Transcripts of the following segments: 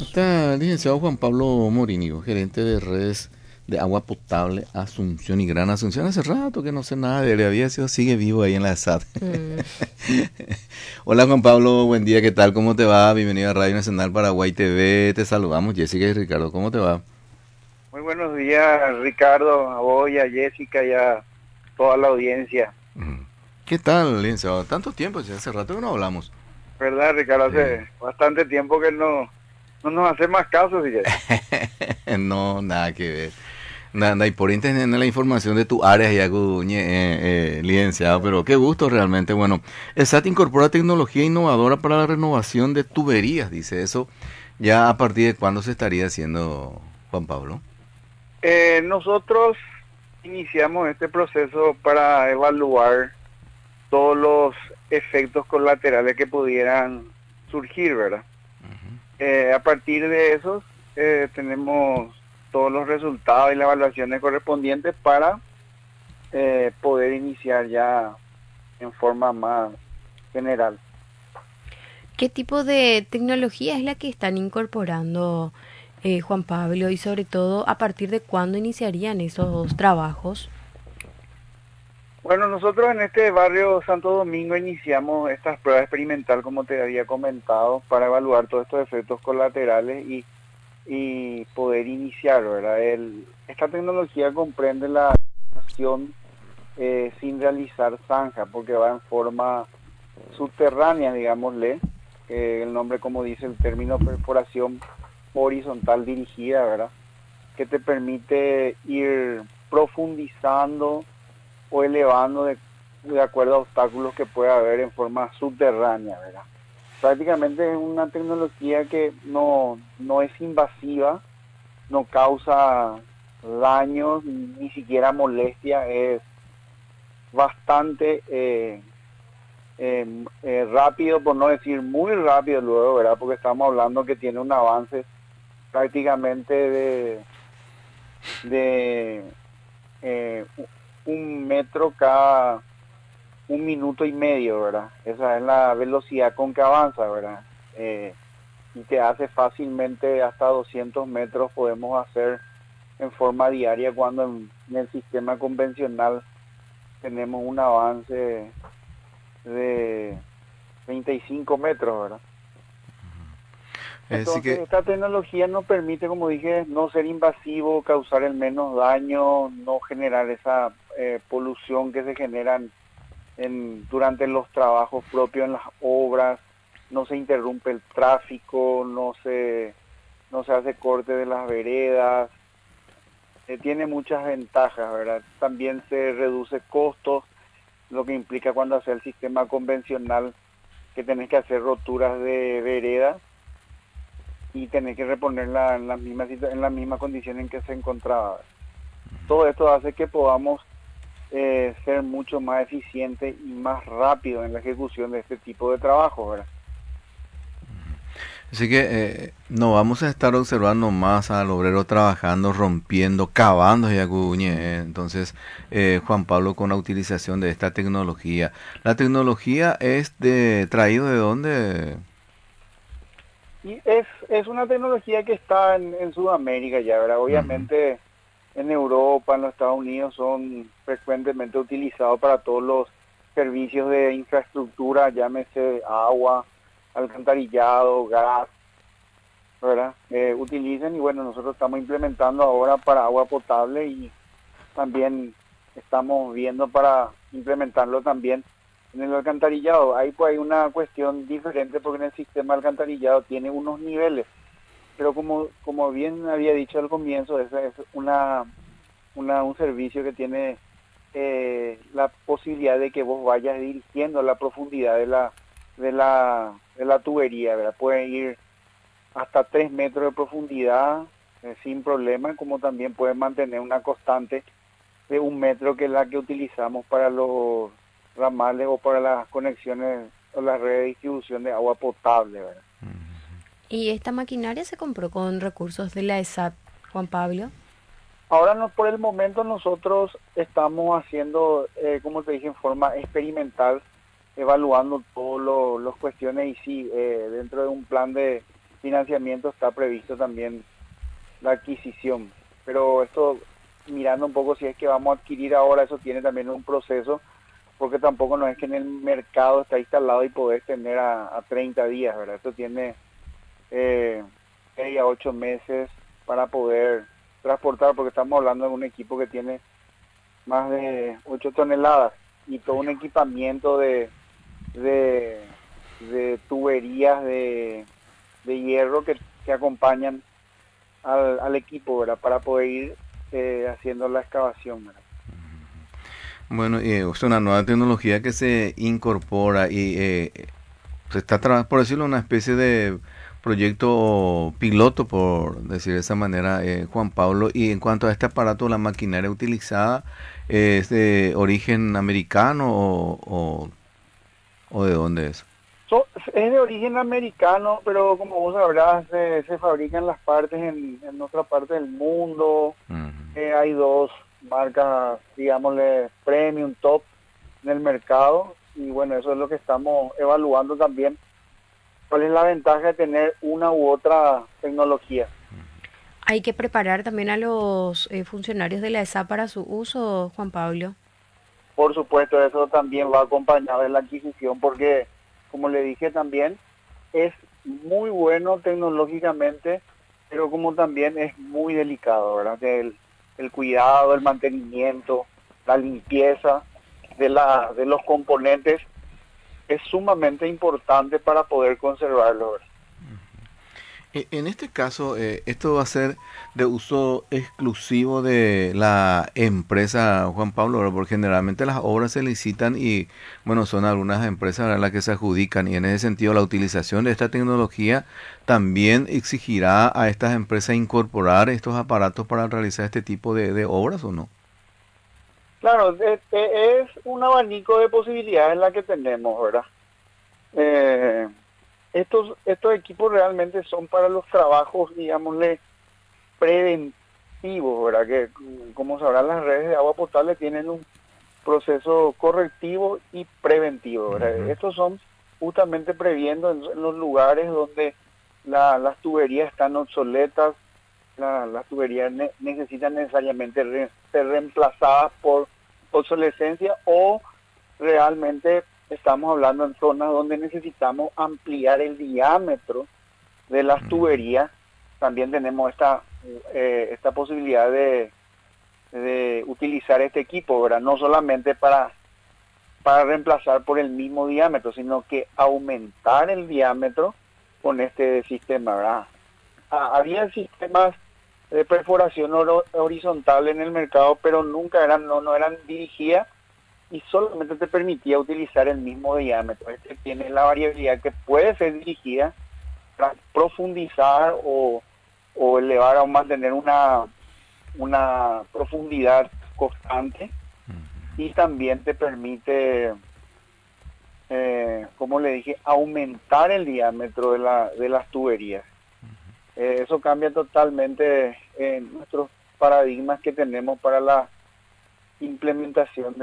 Está el licenciado Juan Pablo Morínigo, gerente de redes de agua potable Asunción y Gran Asunción. Hace rato que no sé nada de él, había sido, sigue vivo ahí en la SAT. Mm. Hola Juan Pablo, buen día, ¿qué tal? ¿Cómo te va? Bienvenido a Radio Nacional Paraguay TV, te saludamos Jessica y Ricardo, ¿cómo te va? Muy buenos días, Ricardo, a vos y a Jessica y a toda la audiencia. ¿Qué tal, licenciado? Tanto tiempo, ya hace rato que no hablamos. ¿Verdad, Ricardo? Sí. Hace bastante tiempo que no nos hace más caso, fíjate. No, nada que ver. Nada, y por internet la información de tu área ya licenciado, pero qué gusto realmente. Bueno, el SAT incorpora tecnología innovadora para la renovación de tuberías, dice eso. ¿Ya a partir de cuándo se estaría haciendo, Juan Pablo? Nosotros iniciamos este proceso para evaluar todos los efectos colaterales que pudieran surgir, ¿verdad? A partir de esos, tenemos todos los resultados y las evaluaciones correspondientes para poder iniciar ya en forma más general. ¿Qué tipo de tecnología es la que están incorporando, Juan Pablo? Y sobre todo, ¿a partir de cuándo iniciarían esos trabajos? Bueno, nosotros en este barrio Santo Domingo iniciamos estas pruebas experimental, como te había comentado, para evaluar todos estos efectos colaterales y poder iniciar, ¿verdad? Esta tecnología comprende la acción sin realizar zanja, porque va en forma subterránea, digámosle, el nombre como dice el término perforación horizontal dirigida, ¿verdad? Que te permite ir profundizando o elevando de acuerdo a obstáculos que pueda haber en forma subterránea, ¿verdad? Prácticamente es una tecnología que no es invasiva, no causa daños, ni siquiera molestia, es bastante rápido, por no decir muy rápido luego, ¿verdad? Porque estamos hablando que tiene un avance prácticamente de eh, 1 metro cada 1 minuto y medio, ¿verdad? Esa es la velocidad con que avanza, ¿verdad? Y te hace fácilmente hasta 200 metros podemos hacer en forma diaria cuando en el sistema convencional tenemos un avance de 35 metros, ¿verdad? Es decir Entonces, que, esta tecnología nos permite, como dije, no ser invasivo, causar el menos daño, no generar esa polución que se generan durante los trabajos propios en las obras, no se interrumpe el tráfico, no se hace corte de las veredas, tiene muchas ventajas, ¿verdad? También se reduce costos, lo que implica cuando hace el sistema convencional que tenés que hacer roturas de veredas y tenés que reponerla en en la misma condición en que se encontraba. Todo esto hace que podamos ser mucho más eficiente y más rápido en la ejecución de este tipo de trabajo, ¿verdad? así que no vamos a estar observando más al obrero trabajando, rompiendo, cavando ya entonces, Juan Pablo, con la utilización de esta tecnología. ¿La tecnología es traído de dónde? Y es una tecnología que está en Sudamérica ya, ¿verdad? Ujú. Obviamente en Europa, en los Estados Unidos son frecuentemente utilizados para todos los servicios de infraestructura, llámese agua, alcantarillado, gas, ¿verdad? Utilizan y bueno, nosotros estamos implementando ahora para agua potable y también estamos viendo para implementarlo también en el alcantarillado. Ahí pues hay una cuestión diferente porque en el sistema alcantarillado tiene unos niveles, pero como bien había dicho al comienzo, esa es un servicio que tiene la posibilidad de que vos vayas dirigiendo la profundidad de la tubería, ¿verdad? Puede ir hasta 3 metros de profundidad sin problema, como también puede mantener una constante de 1 metro, que es la que utilizamos para los ramales o para las conexiones o la red de distribución de agua potable, ¿verdad? ¿Y esta maquinaria se compró con recursos de la ESAT, Juan Pablo? Ahora no, por el momento nosotros estamos haciendo, como te dije, en forma experimental, evaluando todas las cuestiones y sí, dentro de un plan financiamiento está previsto también la adquisición. Pero esto, mirando un poco si es que vamos a adquirir ahora, eso tiene también un proceso, porque tampoco no es que en el mercado está instalado y podés tener a 30 días, ¿verdad? Esto tiene 6 a 8 meses para poder transportar, porque estamos hablando de un equipo que tiene más de 8 toneladas y todo un equipamiento de, de tuberías de hierro que acompañan al equipo, ¿verdad? Para poder ir haciendo la excavación, ¿verdad? Bueno, es una nueva tecnología que se incorpora y se está, por decirlo, una especie de proyecto piloto, por decir de esa manera, Juan Pablo. Y en cuanto a este aparato, la maquinaria utilizada es de origen americano o de dónde es. Es de origen americano, pero como vos sabrás, se fabrican las partes en otra parte del mundo. Ujú. Hay dos marcas, digámosle, premium, top en el mercado. Y bueno, eso es lo que estamos evaluando también. ¿Cuál es la ventaja de tener una u otra tecnología? Hay que preparar también a los funcionarios de la ESA para su uso, Juan Pablo. Por supuesto, eso también va acompañado de la adquisición porque, como le dije también, es muy bueno tecnológicamente, pero como también es muy delicado, ¿verdad? El cuidado, el mantenimiento, la limpieza de los componentes es sumamente importante para poder conservarlo, ¿verdad? En este caso, esto va a ser de uso exclusivo de la empresa Juan Pablo, ¿verdad? Porque generalmente las obras se licitan y, bueno, son algunas empresas, ¿verdad?, las que se adjudican. Y en ese sentido, la utilización de esta tecnología también exigirá a estas empresas incorporar estos aparatos para realizar este tipo de obras, ¿o no? Claro, es un abanico de posibilidades la que tenemos, ¿verdad? Eh, estos equipos realmente son para los trabajos, digámosle, preventivos, ¿verdad? Que como sabrán, las redes de agua potable tienen un proceso correctivo y preventivo, ¿verdad? Ujú. Estos son justamente previendo en los lugares donde las tuberías están obsoletas, las tuberías necesitan necesariamente ser reemplazadas por obsolescencia o realmente estamos hablando en zonas donde necesitamos ampliar el diámetro de las tuberías. También tenemos esta posibilidad de utilizar este equipo, ¿verdad? No solamente para reemplazar por el mismo diámetro, sino que aumentar el diámetro con este sistema, ¿verdad? Había sistemas de perforación horizontal en el mercado, pero nunca no eran dirigidas y solamente te permitía utilizar el mismo diámetro. Este tiene la variabilidad que puede ser dirigida para profundizar o elevar o mantener una profundidad constante y también te permite, como le dije, aumentar el diámetro de las tuberías. Eso cambia totalmente nuestros paradigmas que tenemos para la implementación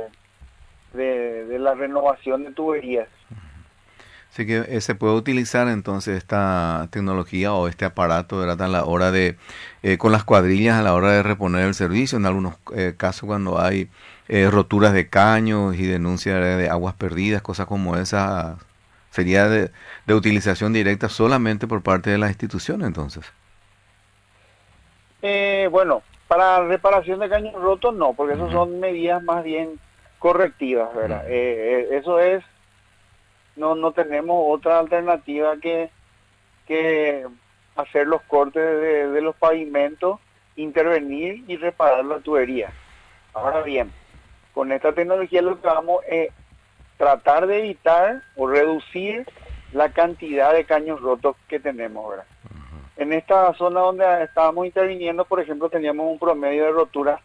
de la renovación de tuberías. Así que se puede utilizar entonces esta tecnología o este aparato, ¿verdad?, a la hora de, con las cuadrillas a la hora de reponer el servicio, en algunos casos cuando hay roturas de caños y denuncia de aguas perdidas, cosas como esa, sería de utilización directa solamente por parte de las instituciones entonces. Bueno, para reparación de caños rotos no, porque eso Ujú, son medidas más bien correctivas, ujú, ¿verdad? Eso es, no tenemos otra alternativa que hacer los cortes de los pavimentos, intervenir y reparar la tubería. Ahora bien, con esta tecnología lo que vamos es tratar de evitar o reducir la cantidad de caños rotos que tenemos, ¿verdad? En esta zona donde estábamos interviniendo, por ejemplo, teníamos un promedio de rotura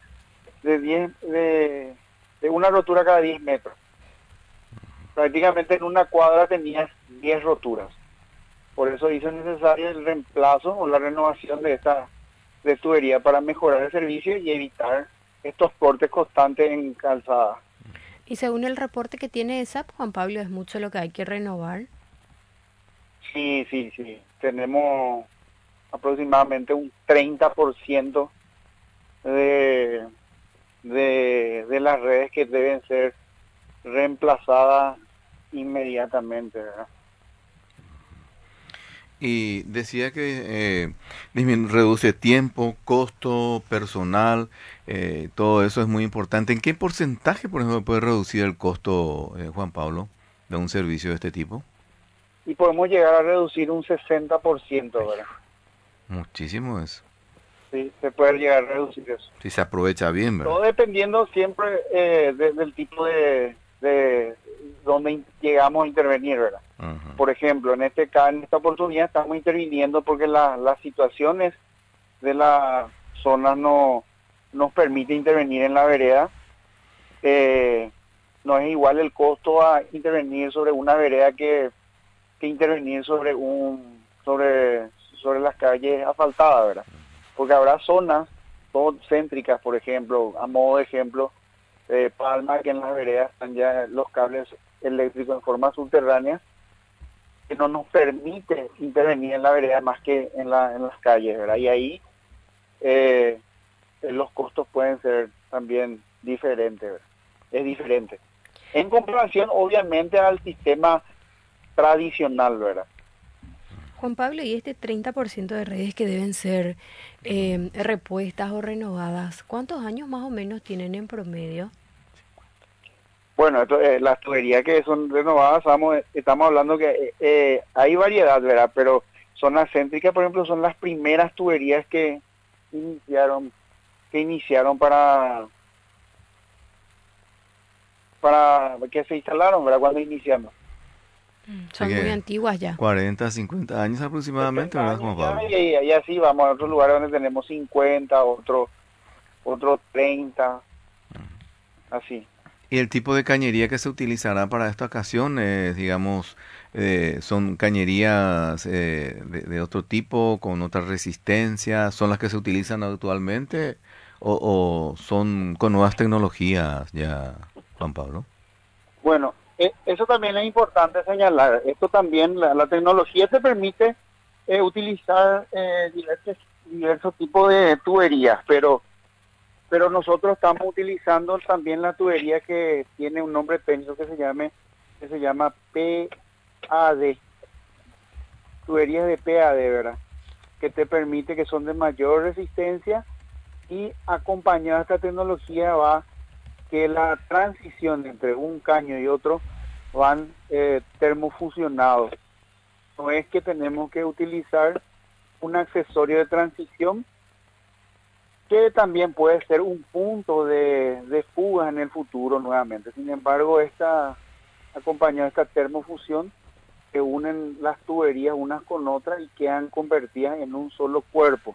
de una rotura cada 10 metros. Prácticamente en una cuadra tenías 10 roturas. Por eso hizo necesario el reemplazo o la renovación de esta de tubería para mejorar el servicio y evitar estos cortes constantes en calzada. Y según el reporte que tiene ESAP, Juan Pablo, es mucho lo que hay que renovar. Sí, sí, sí. Tenemos aproximadamente un 30% de, de las redes que deben ser reemplazadas inmediatamente, ¿verdad? Y decía que reduce tiempo, costo, personal, todo eso es muy importante. ¿En qué porcentaje, por ejemplo, puede reducir el costo, Juan Pablo, de un servicio de este tipo? Y podemos llegar a reducir un 60%, ¿verdad? Muchísimo eso. Sí, se puede llegar a reducir eso. Si se aprovecha bien, ¿verdad? Todo dependiendo siempre del tipo de donde llegamos a intervenir, ¿verdad? Ajá. Por ejemplo, en esta oportunidad estamos interviniendo porque las situaciones de la zona no nos permite intervenir en la vereda. Eh, no es igual el costo a intervenir sobre una vereda que intervenir sobre las calles asfaltadas, ¿verdad? Porque habrá zonas céntricas, por ejemplo, a modo de ejemplo, Palma, que en las veredas están ya los cables eléctricos en forma subterránea, que no nos permite intervenir en la vereda más que en las calles, ¿verdad? Y ahí eh, los costos pueden ser también diferentes, ¿verdad? Es diferente. En comparación, obviamente, al sistema tradicional, ¿verdad? Juan Pablo, y este 30% de redes que deben ser repuestas o renovadas, ¿cuántos años más o menos tienen en promedio? Bueno, las tuberías que son renovadas, estamos hablando que hay variedad, ¿verdad? Pero zonas céntricas, por ejemplo, son las primeras tuberías iniciaron, que iniciaron para que se instalaron, ¿verdad? Cuando iniciamos. Así Son muy que antiguas ya. 40, 50 años aproximadamente, 60 ¿verdad, años Juan ya Pablo? y así vamos a otros lugares donde tenemos 50, otros 30, así. ¿Y el tipo de cañería que se utilizará para esta ocasión, digamos, son cañerías de otro tipo, con otra resistencia? ¿Son las que se utilizan actualmente o son con nuevas tecnologías ya, Juan Pablo? Bueno, eso también es importante señalar. Esto también, la tecnología te permite utilizar diversos tipos de tuberías, pero nosotros estamos utilizando también la tubería que tiene un nombre técnico que se llama PAD, tuberías de PAD, ¿verdad? Que te permite, que son de mayor resistencia, y acompañada de esta tecnología va que la transición entre un caño y otro van termofusionados. No es que tenemos que utilizar un accesorio de transición que también puede ser un punto de fuga en el futuro nuevamente. Sin embargo, acompañado de esta termofusión, que unen las tuberías unas con otras y quedan convertidas en un solo cuerpo.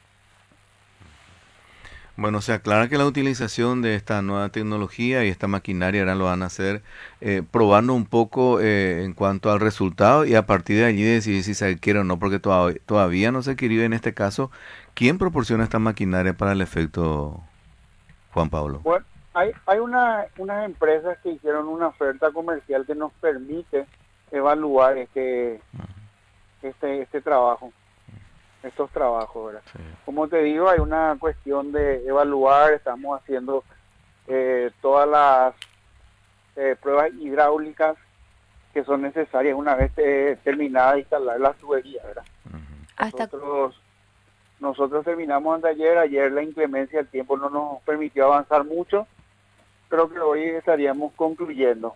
Bueno, se aclara que la utilización de esta nueva tecnología y esta maquinaria ahora lo van a hacer probando un poco en cuanto al resultado y a partir de allí decidir si se adquiere o no, porque todavía no se adquirió en este caso. ¿Quién proporciona esta maquinaria para el efecto, Juan Pablo? Bueno, hay unas empresas que hicieron una oferta comercial que nos permite evaluar este trabajo, estos trabajos, ¿verdad? Sí. Como te digo, hay una cuestión de evaluar, estamos haciendo todas las pruebas hidráulicas que son necesarias una vez terminada de instalar las tuberías, ¿verdad? Hasta, Nosotros, nosotros terminamos ayer la inclemencia del tiempo no nos permitió avanzar mucho, creo que hoy estaríamos concluyendo.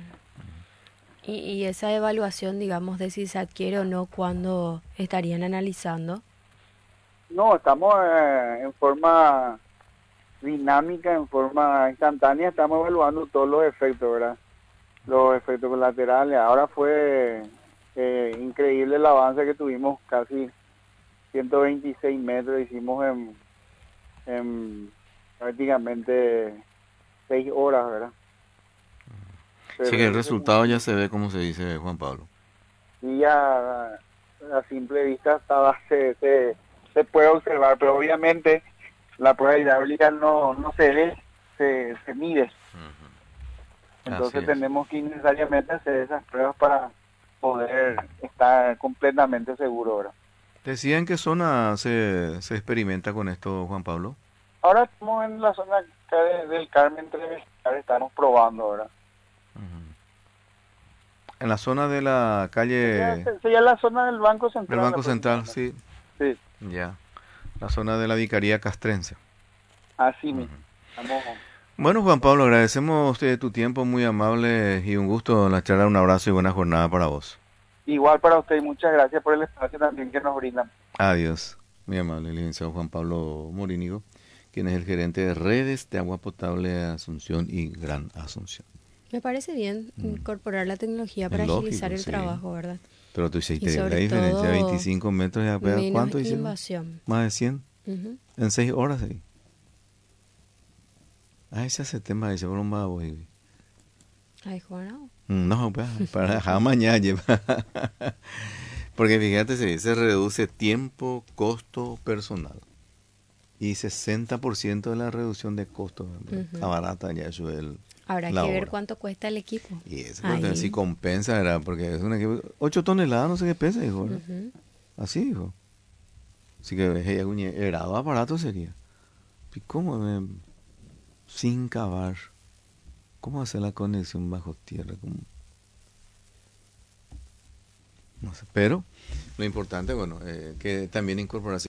y esa evaluación, digamos, de si se adquiere o no, ¿cuándo estarían analizando? No, estamos en forma dinámica, en forma instantánea, estamos evaluando todos los efectos, ¿verdad? Los efectos colaterales. Ahora fue increíble el avance que tuvimos, casi 126 metros, hicimos en prácticamente 6 horas, ¿verdad? Sí que el Pero resultado ya se ve, como se dice, Juan Pablo. y ya a simple vista se puede observar, pero obviamente la prueba hidráulica no se ve, se mide. Así Entonces es. tenemos que necesariamente hacer esas pruebas para poder estar completamente seguro, ¿verdad? Decía en qué zona se experimenta con esto, Juan Pablo. Ahora estamos en la zona acá del Carmen Trevespiar, estamos probando, ¿verdad? Ujú. En la zona de la calle Sería la zona del Banco del Central Banco Central, aproximadamente. sí, Sí, ya. La zona de la Vicaría Castrense. así Ujú. mismo. Estamos Bueno, Juan Pablo, agradecemos tu tiempo, muy amable y un gusto en la charla. Un abrazo y buena jornada para vos. igual para usted y muchas gracias por el espacio también que nos brindan. Adiós. Muy amable, licenciado Juan Pablo Morínigo, quien es el gerente de redes de agua potable de Asunción y Gran Asunción. Me parece bien incorporar la tecnología Es para agilizar lógico, el sí. trabajo, ¿verdad? Pero tú Y hiciste la sobre diferencia, todo 25 metros ya, menos ¿cuánto hicieron? invasión. Más de 100 Ujú. en 6 horas ahí. Ah, ese es el tema, dice, por un babo. Ay, Juan. No, pues, para mañana lleva. Porque fíjate, se reduce tiempo, costo personal. Y 60% de la reducción de costos. Está barata ya eso Habrá la que ver hora. cuánto cuesta el equipo. Y eso Ahí. si compensa, ¿verdad? Porque es una que 8 toneladas, no sé qué pesa, dijo, ¿verdad? Ujú. Así dijo. Así que era barato sería. ¿Y cómo? Sin cavar. ¿Cómo hacer la conexión bajo tierra? ¿Cómo? No sé. Pero lo importante, bueno, que también incorporar